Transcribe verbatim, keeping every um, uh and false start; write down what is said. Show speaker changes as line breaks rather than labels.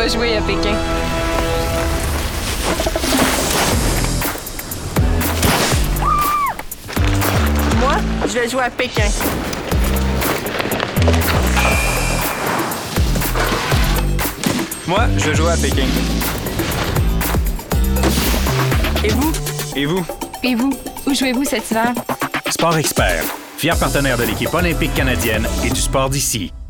va jouer à Pékin.
Moi, je vais jouer à Pékin.
Moi, je joue à Pékin.
Et vous?
Et vous?
Et vous, où jouez-vous cet hiver?
Sport Expert, fier partenaire de l'équipe olympique canadienne et du sport d'ici.